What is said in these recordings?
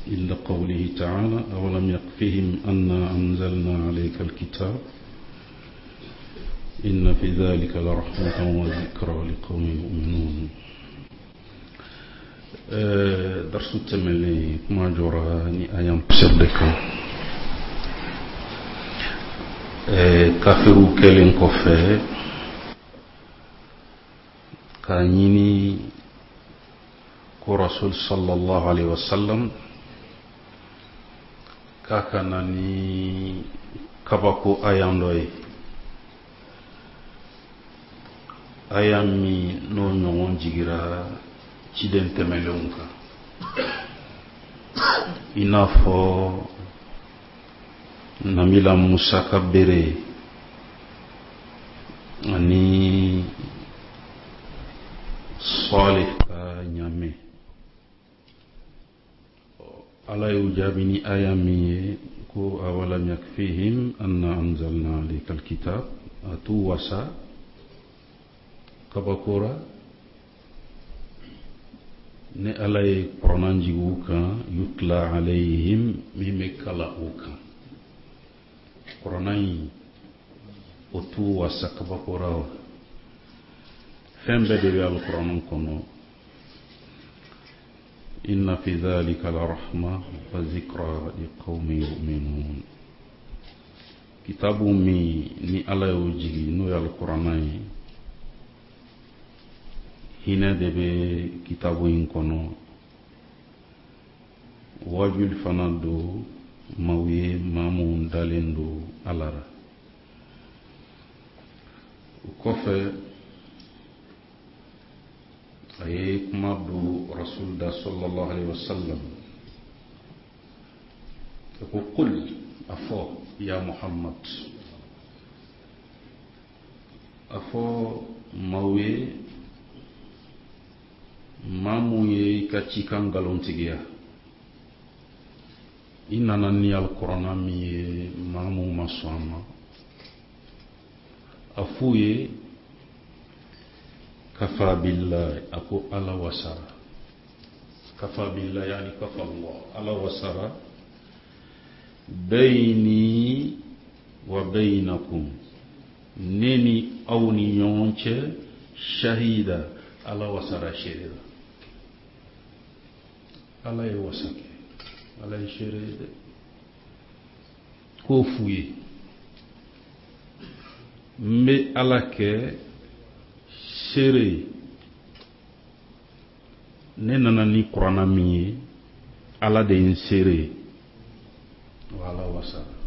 إلا قوله تعالى أولم يكفهم أنا أنزلنا عليك الكتاب إن في ذلك لرحمة وذكرى لقوم يؤمنون. درس التملي كما جراني أيام بسردك كافرو كلين كوفي كانيني كرسول صلى الله عليه وسلم كاكاناني كباكو أيام دوي ayami no nyongon jigira ciden temelonka inafo namila Musa kabere ani Salih ka nyame ala yujabini ayami ko awalam yakfihim anna anzalna alayka alkitab atu wasa kabakora ne alay pronanji wuka yutla alayhim mime kala wuka pronai otu wasa kabakora fembe de al-Qur'an kono inna fi dhalika la rahma wa zikra liqaumin yu'minun kitabu mi ni alay ujigi no al-Qur'an hina debe kitabu in kono wajul fanado mawiye mamun dalendo alara kofe aye kumadu rasulullah sallallahu alaihi wasallam ko qul afo ya Muhammad afo mawiye mamu ye kacikan galontigiya inana ni al-Qur'an mi ye mamu maswama afuye kafa billahi aku ala wasara kafa billahi yani kafa Allah ala wasara bayni wa baynakum neni awni yonche shahida ala wasara shahida ala ye wasake ala ye sherede ko fuye mbe ala ke shere ne nana ni Qur'an mi ala de in shere wala wasara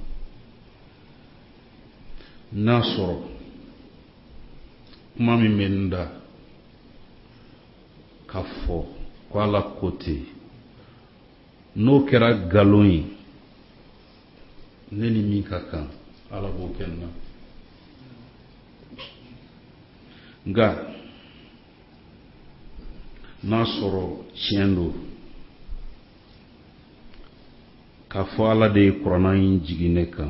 nasoro mami menda kafo kwa la kote no kera galoi neni mi kaka ala bo kenna nga nasoro chiendo kafo ala de Qur'an jigineka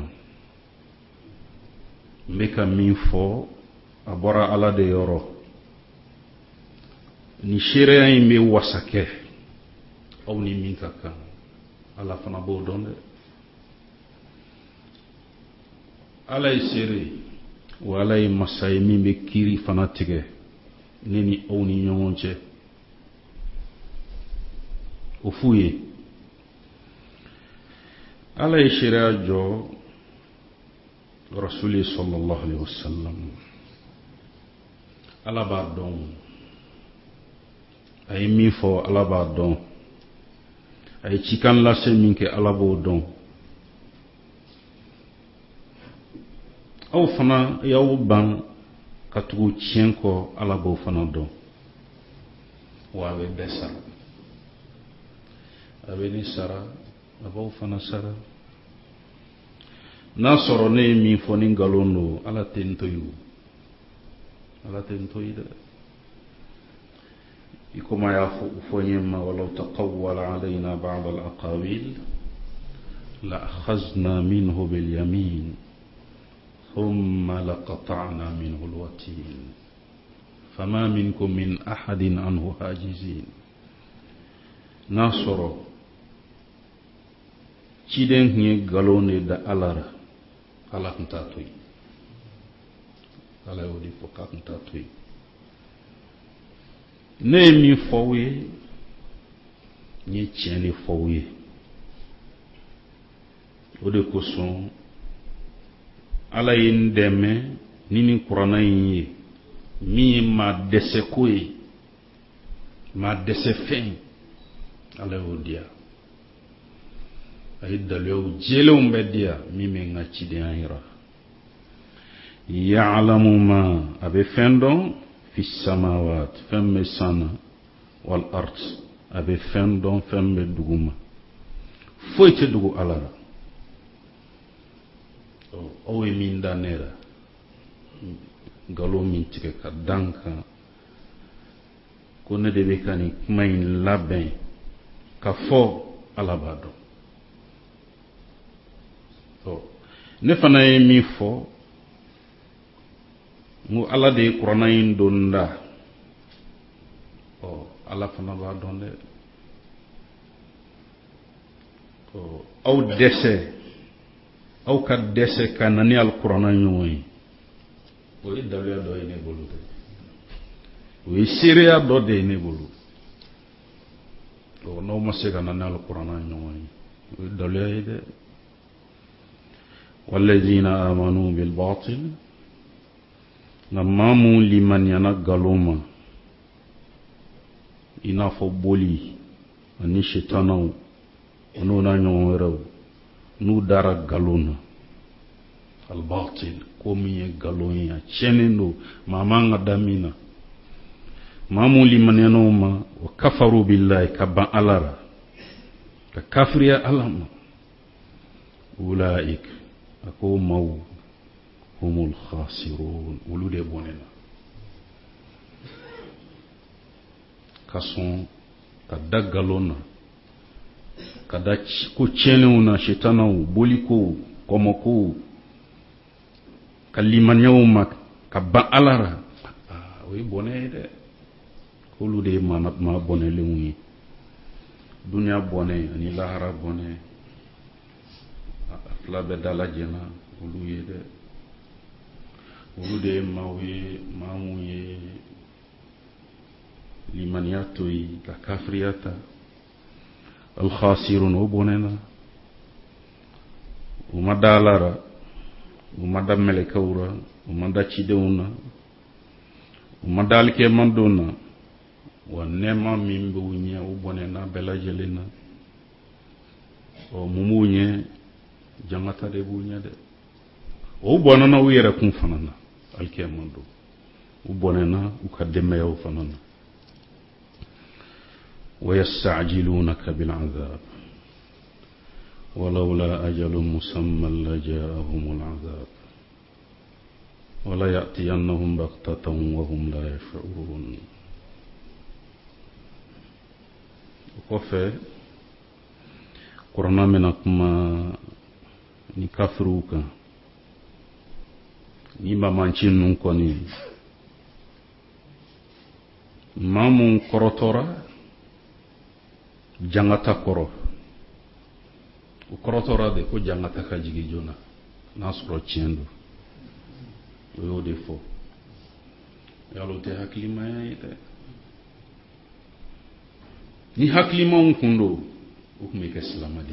meka minfo abora ala de yoro ni sheria ime wasake au ni minkaka ala fana bo donde ala isere wala masay mimbe kiri fana tige neni au ni nyonche ofuye ala sheria jo rasuli sallallahu alaihi wasallam ala ba don ay mi fo ala ba don ay cikan la se min ke ala bo don aw fana yaw ban katugu cien ko ala bo fana don wa be besa abeni sara abo fana sara na soro ne mi fo ni galondo ala tentoyu ala tentoyida يكما يعفو يما ولو تقول علينا بعض الأقاويل لأخذنا منه باليمين ثم لقطعنا منه الوتين فما منكم من أحد عنه حاجزين ناصر ciden hie galone da alara ala kunta toy ala o di foka kunta toy ne mi fowe ni tieni fowe o de ko son ala yin deme nini kurana yin mi ma dese koy ma dese fen ala o dia ay dalyo jelo mbedia mi me ngachi de ayra ya'lamu ma abe fendon fi samawat femme sana wal ard abe fendon femme duguma foyte dugu alara o e min danera galo min tike ka danka ko ne debe kani main laben ka fo alabado to ne fana e mi fo mu ala de qur'ana in donda o ala fana ba donde ko aw dese aw ka dese kanani al qur'ana nyoy o e dalya do ene bolu o e siria do de ene bolu o no ma se kanani al qur'ana nyoy o e dalya ide والذين آمنوا بالباطل نمامو لمن ينقلوما إنافو بولي أني شيطانو ونونا نيورو نو دارا قالونا الباطل كومي قالونا تشينينو ماما دامينا مامو لمن ينوما وكفروا بالله كبا ألارا ككافريا ألاما أولئك أكو مو هم الخاسرون ولود بوننا كاسون كدغالونا كداچ كو تشينونا شيطانو بوليكو كوموكو كليمانيوما كبا ألارا وي بوني دي كولود ما بوني لوي دنيا بوني اني لاهرا بوني la bedala jena ulude mawe mamuye limaniato la kafriyata al khasirun ubonena umadalara umadamele kawra umanda chideuna umadalke mandona wa nema mimbe unya ubonena bela jelena o mumunye jangata de bunya de o bonana wira kun fanana alkemando o bonana o kademe yaw fanana ويستعجلونك بالعذاب ولولا أجل مسمى لجاءهم العذاب ولا يأتينهم بغتة وهم لا يشعرون وكفى قرنا منكما ni kafiruka ni mamancin nun koni mamun korotora jangata koro korotora de ko jangata ka jigi jona nasro tiendo o de fo yalo te haklima ite ni haklima un kundo ukume ka islamadi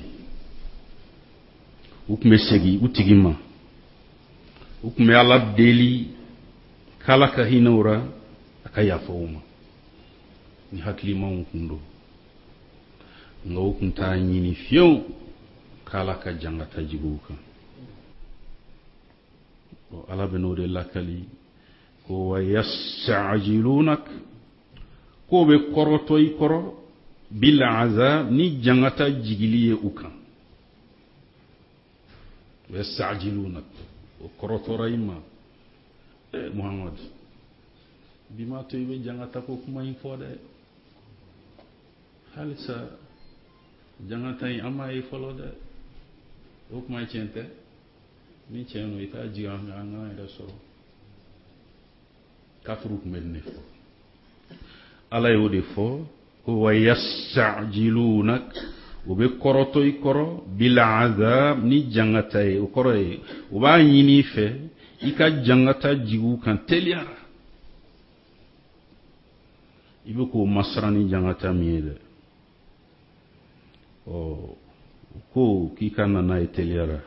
ukume segi utigima ukume ala deli kala ka hinora akaya fawuma ni haklima un kundo ngo kunta nyini fiyo kala ka jangata jibuka o ala benode lakali ko yasta'jilunak ko be koroto ikoro bil azab ni jangata jigiliye ukan yasta'jilunak o koroto rayma muhammad bima to be jangata ko kuma infode halisa jangata yi amay folode o kuma cente ni ceno ita jiga nga ida so kafru kumenne fo ala yodi fo wa yasta'jilunak u be kɔrɔtɔ i kɔrɔ bil azab ni jangata ye o kɔrɔ ye u b'a ɲini fɛ i ka jangata jigu kan teliyara i be k'o masara ni jangata min ye dɛ ko k'i ka nana ye teliyara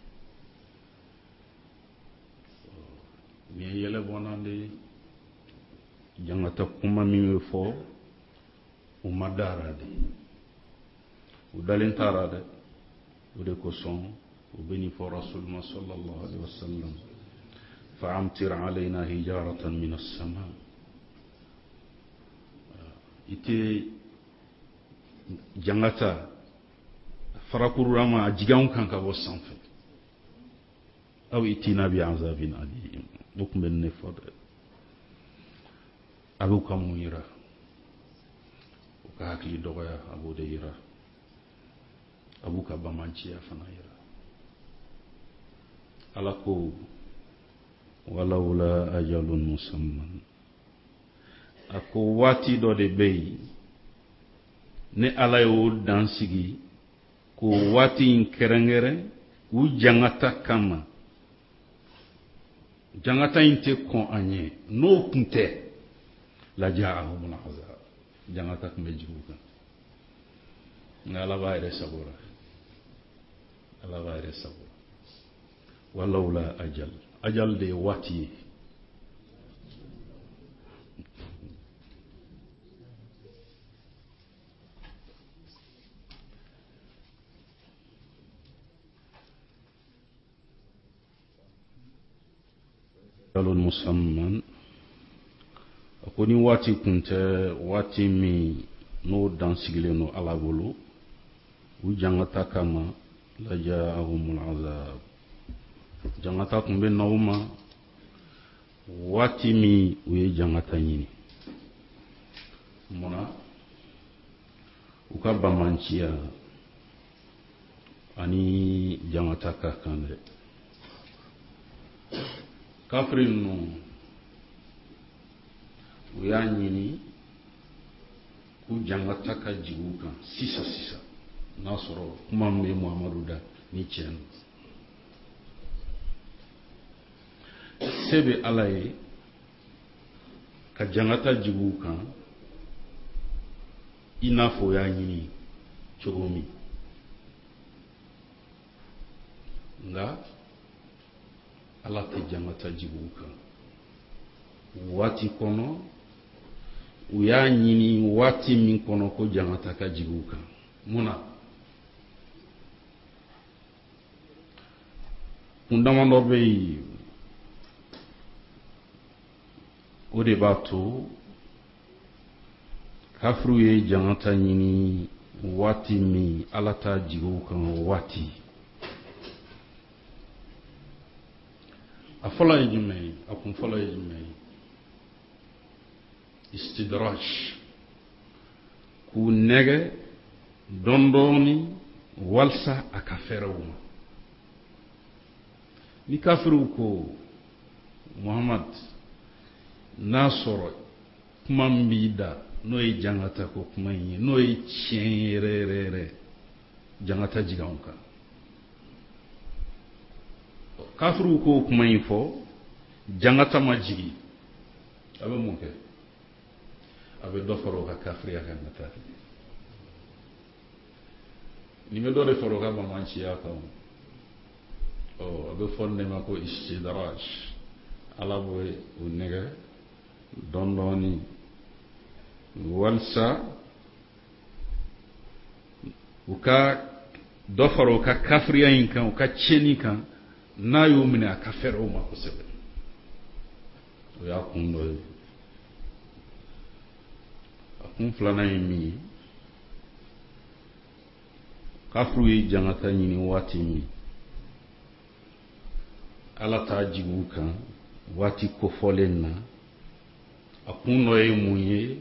ni ye yɛlɛ bɔna de jangata kuma min be fɔ u ma dara de u dalen tara de o de kosɔn u be nin fɔ rasulullah sallallahu alaihi wasallam fa'amtir alayna hijaratan min as-sama ite jangata farakurama a jiganw kan ka bɔ sanfɛ aw itina bi azabin alim o kun bɛ ne fɔ dɛ a b'u ka mun yira u ka hakili dɔgɔya a b'o de yira a b'u ka bamanciya fana yira ala ko walawla ajalun musamman a ko waati dɔ de bɛ yen ne ala y'o dan sigi ko waati in kɛrɛnkɛrɛn u jangata kama jangata in tɛ kɔn an ye n'o kun tɛ laja'ahumul azab jangata kun bɛ jigin u kan nka ala b'a yɛrɛ sago la ala b'a yɛrɛ sago la walawla ajal de ye waati ye musamman ko ni waati kun tɛ waati min n'o dan sigilen no ala bolo u jangata kama laja'ahumul azab jangata kun bɛ n'aw ma waati min u ye jangata ɲini munna u ka bamanciya ani jangata ka kan dɛ kafiri ninnu u y'a ɲini k'u jangata ka jigin u kan sisan n'a sɔrɔ kuma min bɛ muhamadu da ni tiɲɛ don se bɛ ala ye ka jangata jigin u kan i n'a fɔ o y'a ɲini cogo min nka ala tɛ jangata jigin u kan waati kɔnɔ u y'a ɲini waati min kɔnɔ ko jangata ka jigin u kan munna kun damadɔ bɛ yen o de b'a to kafiriw ye jangata ɲini waati min ala t'a jigin u kan waati a fɔlɔ ye jumɛn ye a kun fɔlɔ ye jumɛn ye istidraj k'u nɛgɛ dɔɔni walasa a ka fɛrɛw ma ni kafiriw ko muhamad n'a sɔrɔ kuma min b'i da n'o ye jangata ko kuma in ye n'o ye tiɲɛ yɛrɛ jangata jigin anw kan kafiriw ko kuma in fɔ jangata ma jigi a bɛ mun kɛ a bɛ dɔ fara o ka kafiriya kan ka taa ni bɛ dɔ de fara o ka bamanciya kan a bɛ fɔ ne ma ko istidraj ala b'o o nɛgɛ dɔɔni walasa u ka dɔ fara o ka kafiriya in kan u ka tiɲɛni kan n'a y'o minɛ a ka fɛrɛ o ma kosɛbɛ o y'a kun dɔ ye a kun filanan ye min ye kafiriw ye jangata ɲini waati min ala t'a jigin u kan waati kofɔlen na a kun dɔ ye mun ye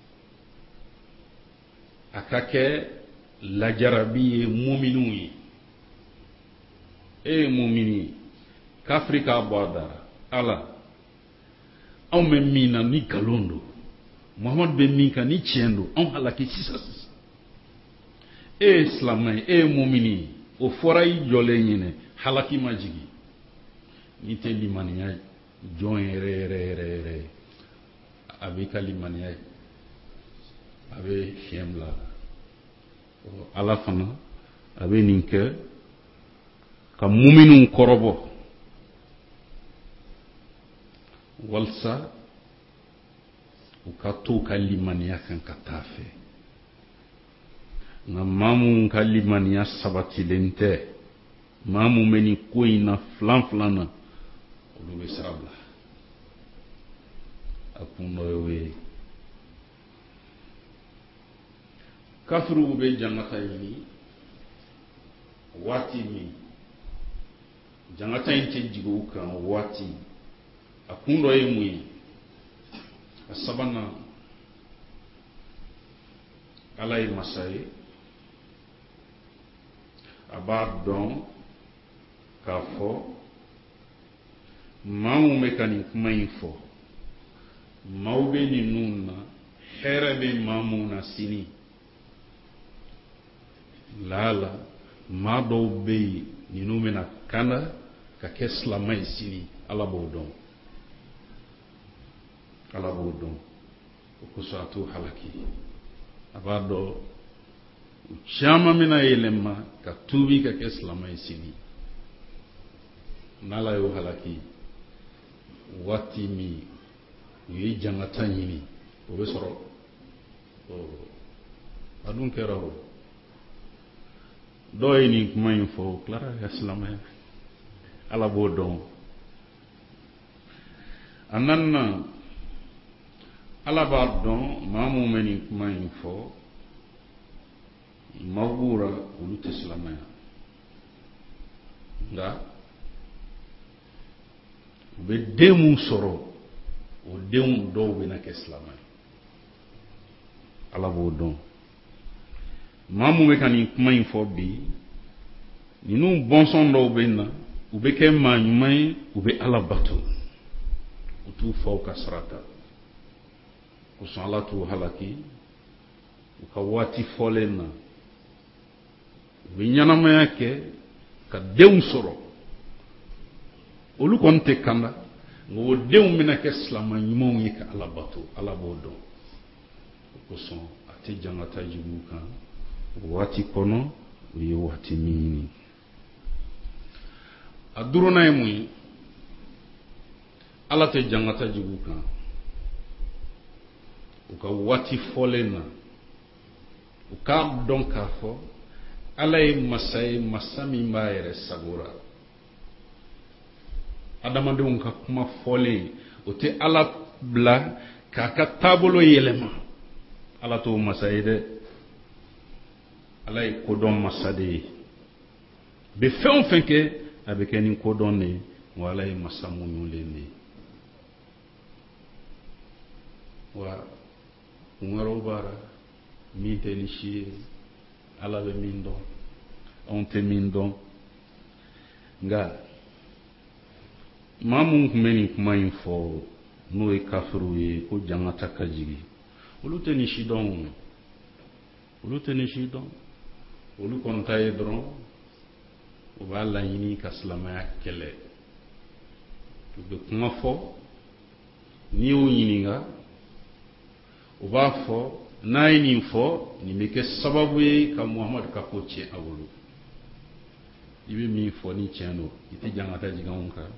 a ka kɛ lajarabi ye muminunw ye e ye mumini kafiri k'a bɔ a dara ala anw bɛ min na ni nkalon don muhamadu bɛ min kan ni tiɲɛ don anw halaki sisan silamɛ mumini o fɔra i jɔlen ɲinɛ halaki ma jigi n'i tɛ limaniya jɔn yɛrɛ a b'i ka limaniya a bɛ fiɲɛ bila ala fana a bɛ nin kɛ ka muminun kɔrɔbɔ walasa u ka to ka limaniya kan ka taa fɛ nka maa mun ka limaniya sabatilen tɛ maa mun bɛ nin ko in na filan na olu bɛ sira bila a kun dɔ y'o ye kafiriw bɛ jannata ɲini waati min jannata in tɛ jigin u kan waati a kun dɔ ye mun ye a sabanan ala ye masa ye a b'a dɔn k'a fɔ maa mun bɛ ka nin kuma in fɔ maaw bɛ ninnu na hɛrɛ bɛ maa mun na sini laala maa dɔw bɛ yen ninnu bɛna kanda ka kɛ silamɛ ye sini ala b'o dɔn o kosɔn a t'o halaki a b'a dɔn u caman bɛna yɛlɛma ka tuubi ka kɛ silamɛ ye sini n'ala y'o halaki waati min u ye jannata ɲini o bɛ sɔrɔ a dun kɛra o dɔw ye nin kuma in fɔ o tilara ka silamɛya ala b'o dɔn a naaninan ala b'a dɔn maa mun bɛ nin kuma in fɔ maaw b'u la olu tɛ silamɛya nka u bɛ den mun sɔrɔ o denw dɔw bɛna kɛ silamɛ ala b'o dɔn maa mun bɛ ka nin kuma in fɔ bi ninnu bɔnsɔn dɔw bɛ na u bɛ kɛ maa ɲuman ye u bɛ ala bato u t'u faw ka sira ta kosɔn ala t'u halaki u ka waati fɔlen na u bɛ ɲɛnamaya kɛ ka denw sɔrɔ olu kɔni tɛ kanda nka o denw bɛna kɛ silamɛ ɲumanw ye ka ala bato ala b'o dɔn o kosɔn a tɛ jan ka taa jigi u kan o waati kɔnɔ u ye waati min ɲini a duurunan ye mun ye ala tɛ jan ka taa jigi u kan u ka waati fɔlen na u k'a dɔn k'a fɔ ala ye masa min b'a yɛrɛ sago la adamadenw ka kuma fɔlen o tɛ ala bila k'a ka taabolo yɛlɛma ala t'o masa ye dɛ ala ye kodɔn masa de ye bɛ fɛn o fɛn kɛ a bɛ kɛ ni kodɔn de ye wa ala ye masa muɲulen de ye wa kun wɛrɛw b'a la min tɛ ni si ye ala bɛ min dɔn anw tɛ min dɔn nka maa mun tun bɛ nin kuma in fɔ n'o ye kafiriw ye ko jannata ka jigi olu tɛ nin si dɔn olu kɔni ta ye dɔrɔn u b'a laɲini ka silamɛya kɛlɛ u bɛ kuma fɔ n'i y'o ɲininka u b'a fɔ n'a ye nin fɔ nin bɛ kɛ sababu ye ka muhamadu ka ko tiɲɛ a bolo i bɛ min fɔ ni tiɲɛ don i tɛ jannata jigin anw kan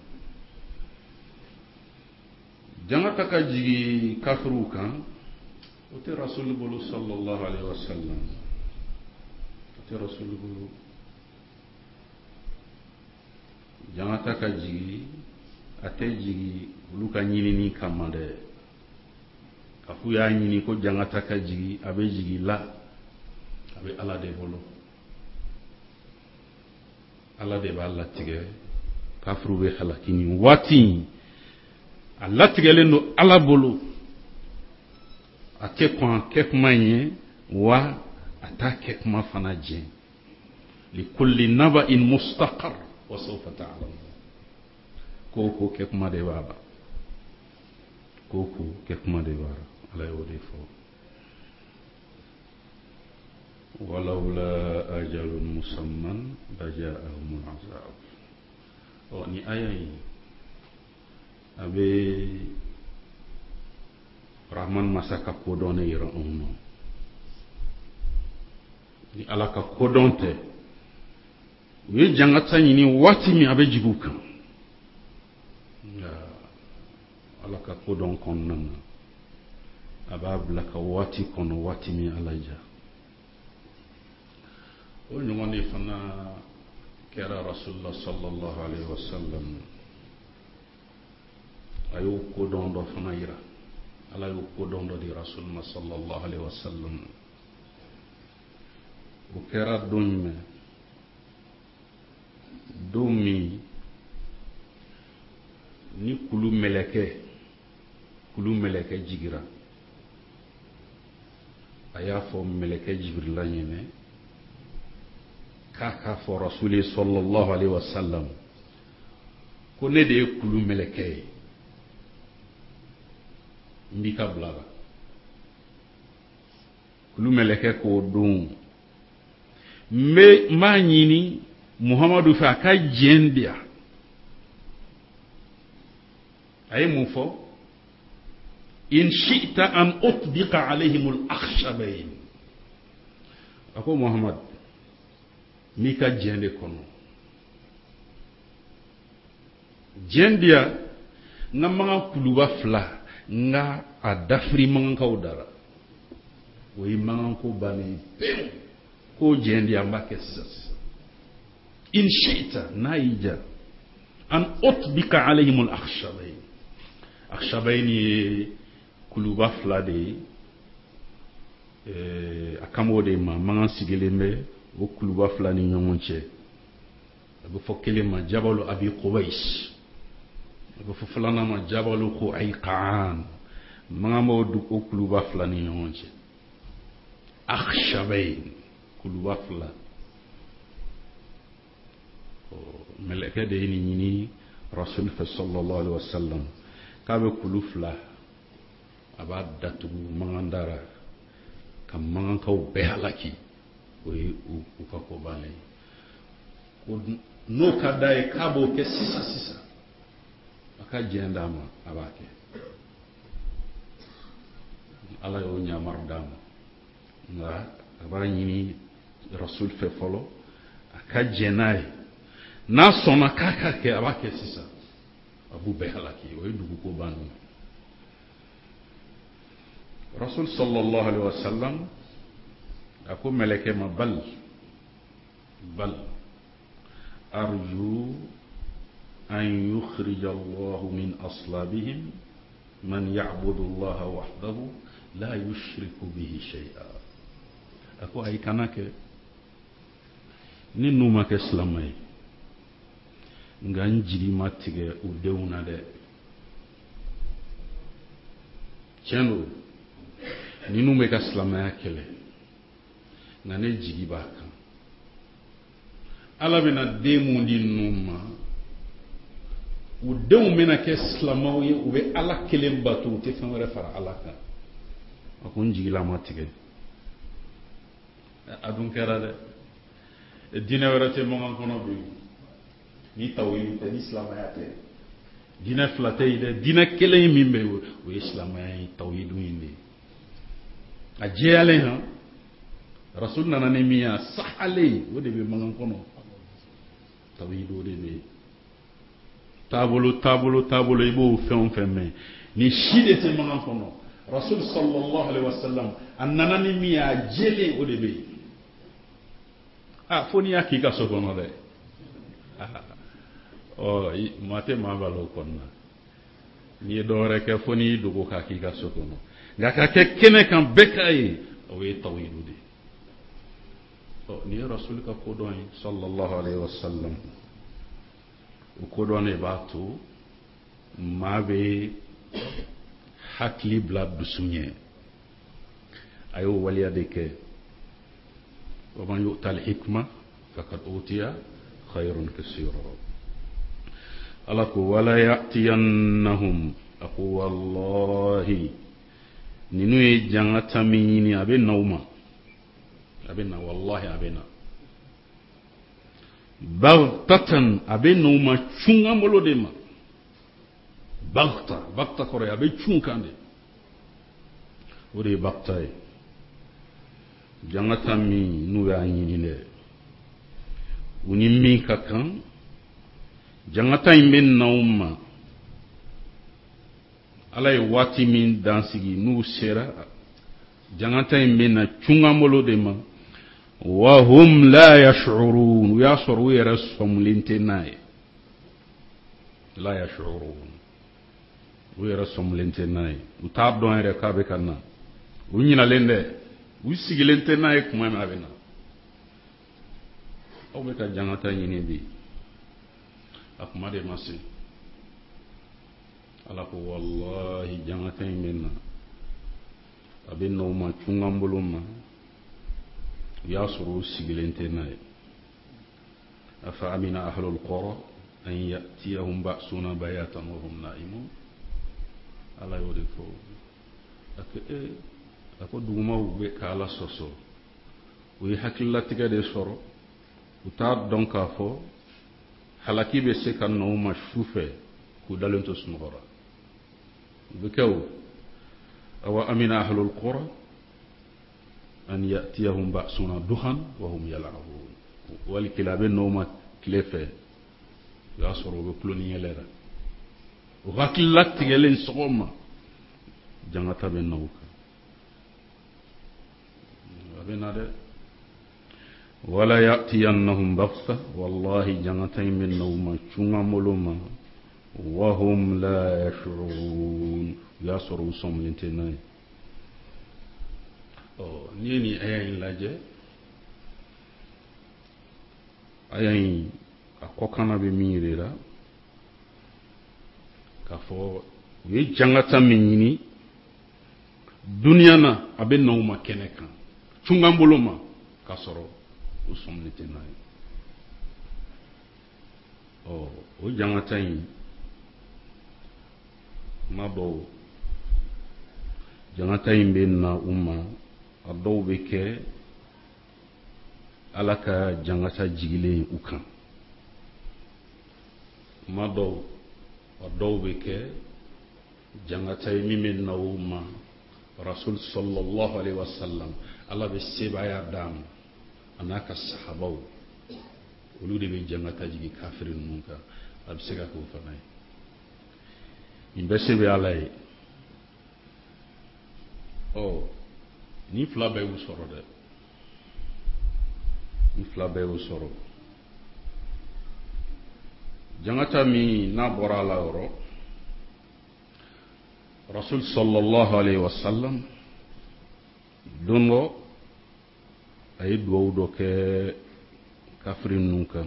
jannata ka jigi kafiriw kan o tɛ rasuli bolo sallallahu alaihi wasallam o tɛ rasuli bolo jannata ka jigi a tɛ jigi olu ka ɲinini kama dɛ a f'u y'a ɲini ko jannata ka jigi a bɛ jigi la a bɛ ala de bolo ala de b'a latigɛ kafiriw bɛ halaki nin waati in a latigɛlen don ala bolo a tɛ kɔn kɛ kuma ye wa a t'a kɛ kuma fana jɛ likulli naba'in mustaqar wa sawfa ta'lamun ko kɛ kuma de b'a la ko kɛ kuma de b'a la ala y'o de fɔ ولولا أجل مسمى لجاءهم العذاب. ni aya yi abe rahman masaka kodone yira onno ni alaka kodonte wi jangata ni wati mi abe jibuka alaka kodon konnan ababla ka wati kono wati mi alaja o nyongoni fana kera rasulullah sallallahu alaihi wasallam ayo kodon do fana yira ala yo kodon do di rasulullah sallallahu alaihi wasallam o kera domi ni kulu meleke jigira aya fo meleke jibril la nyene kaka fo rasuli sallallahu alaihi wasallam ko ne de kulu meleke mbika blaga kulu meleke ko dum me manyini muhammadu fa ka jendia ay mu fo in shi'ta an utbiqa alaihim al-akhshabayn ako muhammad mika jende kono jendia ngama kuluba fla nga adafri manka udara we manko bani pe ko jendia mbakesas in shi'ta naija an utbika alayhim al-akhshabayn akhshabayn kuluba fla de akamode mangan sigelembe o kuluba fla ni nyomonche abu fokele ma jabalu abi quwais abu foflana ma jabalu qaiqan mangamo du o kuluba fla ni nyomonche akhshabayn kuluba fla meleke de ni rasul sallallahu alaihi wasallam kabe kulufla abadatu mangandara kam mangan kaw behalaki we u ka ko bale ko no kadai kabo ke sisa aka jendama abake ala yo nyamar dam nga abara nyini rasul fe folo aka jenai na sona kaka ke abake sisa abu behalaki we dugu ko banu rasul sallallahu alaihi wasallam ako meleke ma bal arju an yukhrij Allah min aslabihim man ya'budu Allah wahdahu la yushriku bihi shay'a ako ay kanake ni numa ke islamay nganjiri matige udewna de chendo ni nume ka islamaya kele ngane jigi baka ala bena demu ndi numa udew mena ke islamawi ube ala kele mbatu te famare fara alaka akon jigi la matige adun kera de dina werate mo ngan kono bi ni tawhid te islamaya te dina flate ide dina kele mimbe o islamaya tawhid indi ajele ha rasul nana ne miya sahale wode be mangan kono tawhid wode be tabolo ibo femme ni shide te mangan kono rasul sallallahu alaihi wasallam annana ne miya jele wode be foni yakika sokono de mate mabalo konna ni dore ke foni dugo ka kika sokono ngaka ke kene kan bekai o e tawhidudi ni rasul ka kodon sallallahu alaihi wasallam o kodon e batu mabe hakli blab dusunye ayo waliya deke wa man yu'tal hikma faqad utiya khairun kaseera alaku wala ya'tiyannahum aku wallahi ninu e jangata minini abe nauma abena wallahi abena baghtatan abena uma chunga molo de ma baghta kore abe chunkande ore baghtai jangata mi nu ya nyini le uni mi kakan jangata imben na umma alay wati min dansigi nu sera jangata imben na chunga molo de ma wa hum la yash'urun ya soru yarasum lintenay la yash'urun yarasum lintenay utab don re ka be kanna unyina lende usigilente nay kuma ma bena o be ka jangata nyini bi akuma de masi ala ko wallahi jangata imben abin no ma chungambuluma ya suru sigilente nay afa amina ahlul qura an yatiyahum ba'suna bayatan wa hum na'imun ala yodi fo ako duguma ube kala soso wi hakilla tiga de soro uta donka fo halaki be se kan no ma shufe ku dalento sunora be kaw awa amina ahlul qura an yatiyahum ba'suna duhan wa hum yal'abun wal kilabe noma klefe ya soro be ploni yelera o hakilla tiga len sogoma jangata be nawka abinade wala ya'tiyannahum baghta wallahi jangatay min nawma chunga moloma wa hum la yash'urun ya soro som lintenay nini ayayin laje ayayin akokana be mirira kafo ye jangata minini dunya na abe nawma kenekan chungamboloma kasoro usomnitinay o jangata yin mabo jangata yin be na umma adaw be ke alaka jangata jigile ukan mado adaw be ke jangata mimen na umma rasul sallallahu alaihi wasallam Allah be seba ya dam anaka sahabaw ulu de be jangata jigi kafirin munka absega ko fanay imbese be alay ni flabe u soro de ni flabe u soro jangata mi na borala oro rasul sallallahu alaihi wasallam dungo ay duwaw do ke kafirin nunka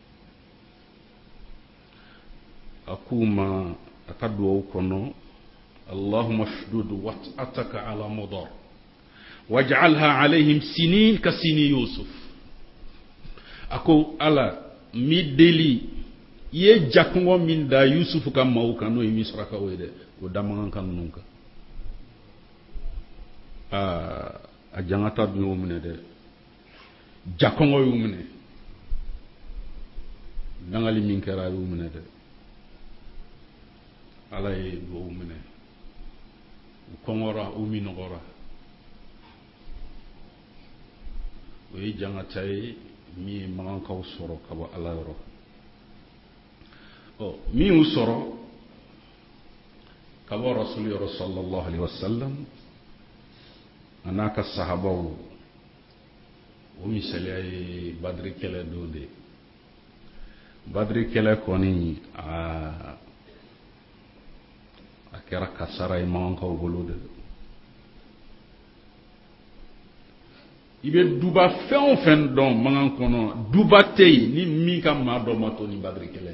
akuma akadduwaw kono allahumma shdud wat'ataka ala mudar waj'alha alayhim sinin ka sini yusuf ako ala mi deli ye jakungo min da yusuf kam mawka no misra ka wede o damangan kan nunka a jangata bi umne de jakongo umne dangali min kara umne de alay do umne kongora umi nogora we jangata mi mangan kaw soro kaba alayro mi usoro kaba rasuli sallallahu alaihi wasallam anaka sahabaw o misali ay badri kele dode badri kele koni a kera kasara imam ko bolude ibe duba fen don mangan kono duba tey ni mi kam ma do mato ni badri kele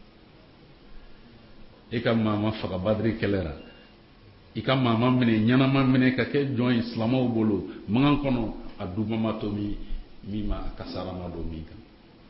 e kam ma faga badri kelera ika mama mene nyana mene ka ke join islamo bolo mangan kono aduba mato mi ma kasara ma do mi kan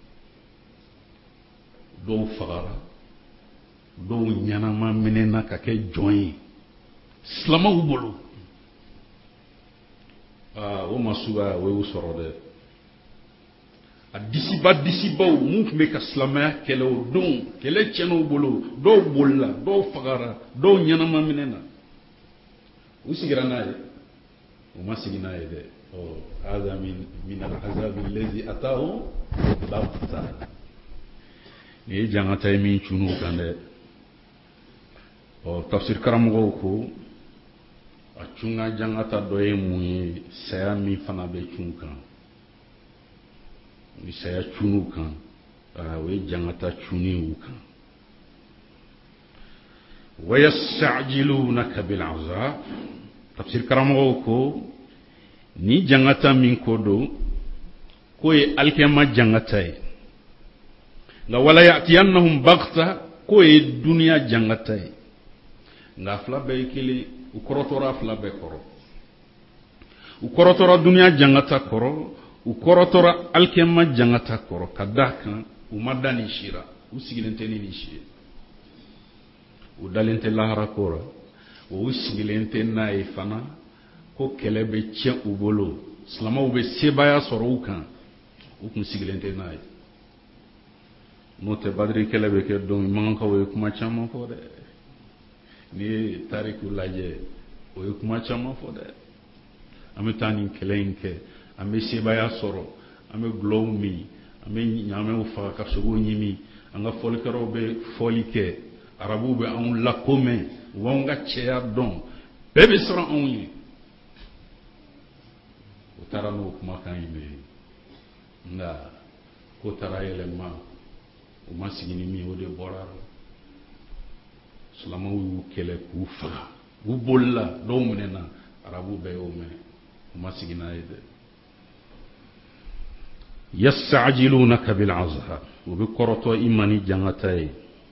do fagara do nyana mene na ka ke join islamo bolo o masuba o usorode a disiba mun tun bɛ ka silamɛya kɛlɛ o don kɛlɛ tiɲɛna bolo dɔw bolila dɔw fagara dɔw ɲɛnama minɛ na u sigira n'a ye u ma sigi n'a ye dɛ hada min al-azab alladhi ataahu baghtata ni ye jangata ye min cunu kan dɛ tafsir karamɔgɔw ko a cunga jangata dɔ ye mun ye saya min fana bɛ cun kan ni saya cunu kan o ye jangata cuniw kan wa yasta'jilunaka bil azab tafsir karamɔgɔw ko ni jangata min ko do ko ye alkiyama jangata ye nka wala ya'tiyannahum baghta ko ye duniya jangata ye nka fila bɛɛ ye kelen u kɔrɔtɔra fila bɛɛ kɔrɔ u kɔrɔtɔra duniya jangata kɔrɔ u kɔrɔtɔra alkiyama jangata kɔrɔ ka da kan u ma da ni si ra u sigilen tɛ ni si ye u dalen tɛ lahara ko ra u sigilen tɛ n'a ye fana ko kɛlɛ bɛ tiɲɛ u bolo silamɛw bɛ sebaya sɔrɔ u kan u kun sigilen tɛ n'a ye n'o tɛ badiri kɛlɛ bɛ kɛ don mankankaw ye kuma caman fɔ dɛ n'i ye tariku lajɛ o ye kuma caman fɔ dɛ an bɛ taa nin kɛlɛ in kɛ an bɛ sebaya sɔrɔ an bɛ gulɔw min an bɛ ɲaamɛw faga ka sogow ɲimi an ka fɔlikɛlaw bɛ fɔli kɛ arabuw bɛ anw lakomɛn u b'anw ka cɛya dɔn bɛɛ bɛ siran anw ye u taara n'o kumakan in ye nka ko taara yɛlɛma u ma sigi ni min o de bɔra silamɛw y'u kɛlɛ k'u faga u bolila dɔw minɛna arabuw bɛɛ y'o mɛn u ma sigi n'a ye dɛ yasta'jilunaka bil azab u bɛ kɔrɔtɔ i ma ni jangata ye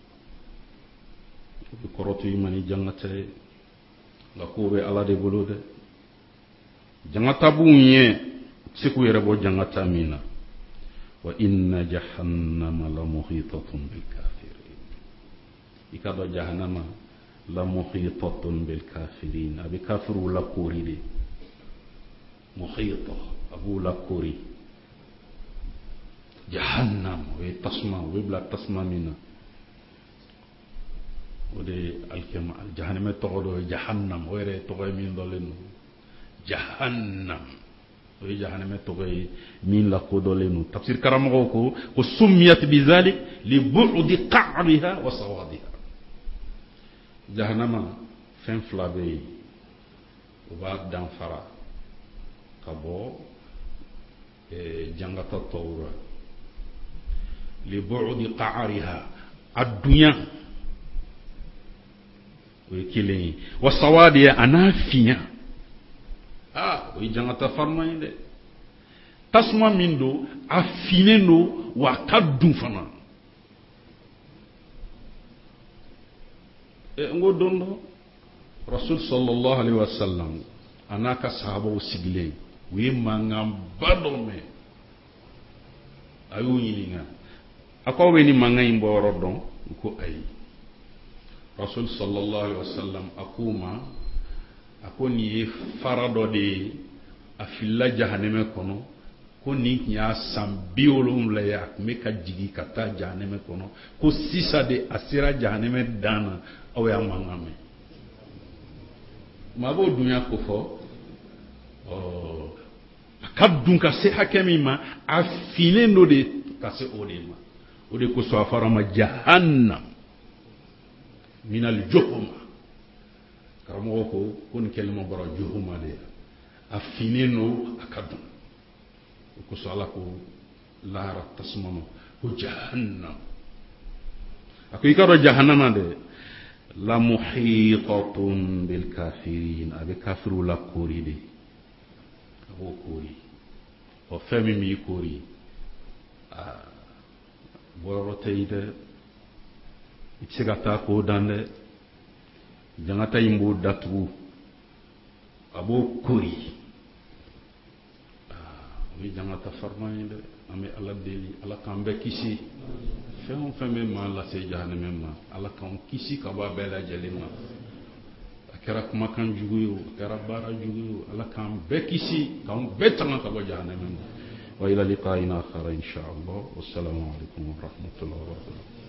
u bɛ kɔrɔtɔ i ma ni jangata ye nka ko bɛ ala de bolo dɛ jangata b'u ɲɛ se k'u yɛrɛ bɔ jangata min na wa inna jahannama la muhitatun bil kafirin i ka dɔn jahannama la muhitatun bil kafirin a bɛ kafiruw la koori de muhita a b'u la koori jahannam o ye tasuma o bɛ bila tasuma min na o de ye alikiyama jahannama tɔgɔ dɔ ye jahannam o yɛrɛ tɔgɔ ye min dɔlen don jahannam o ye jahannama tɔgɔ ye min lakodɔnlen don tafsir karamɔgɔw ko summiyat bizalik li bu'di qa'riha wa sawadiha jahannama fɛn fila bɛ yen o b'a danfara ka bɔ jangata tɔw la li bu'di qa'riha a dunya o ye kelen ye wa sawadiha a n'a fiɲɛ o ye jangata farima ye dɛ tasuma min don a finnen don wa a ka dun fana n ko don dɔ rasul sallallahu alaihi wasallam a n'a ka sahabaw sigilen u ye mankanba dɔ mɛn a y'u ɲininka a ko aw bɛ ni mankan in bɔyɔrɔ dɔn u ko ayi rasul sallallahu alaihi wasallam a k'u ma a ko nin ye fara dɔ de ye a filila jahanɛmɛ kɔnɔ ko nin tun y'a san 70 ye a tun bɛ ka jigin ka taa jahanɛmɛ kɔnɔ ko sisan de a sera jahanɛmɛ dan na aw y'a mankan mɛn maa b'o dunya ko fɔ a ka dun ka se hakɛ min ma a finnen do de ka se o de ma o de kosɔn a fɔra ma jahannam minal juhuma karamɔgɔ ko nin kɛlɛma bɔra juhuma de a finnen do a ka dun o kosɔn ala ko lahara tasuma ma ko jahannam a ko i ka dɔn jahannama de la muhitatun bil kafirin a bɛ kafiruw la koori de a b'o koori o fɛn min b'i koori bɔyɔrɔ tɛ yi dɛ i tɛ se ka taa k'o dan dɛ jangata in b'o datugu a b'o koori o ye jangata farima ye dɛ an bɛ ala deli ala k'an bɛɛ kisi fɛn o fɛn bɛ maa lase jahanɛmɛ ma ala k'an kisi ka bɔ a bɛɛ lajɛlen ma a kɛra kumakan jugu ye o a kɛra baara jugu ye o ala k'an bɛɛ kisi k'an bɛɛ tanga ka bɔ jahanama ma wa ila liqa'ina akhara insha Allah wassalamu alaikum wa rahmatullahi wa barakatuh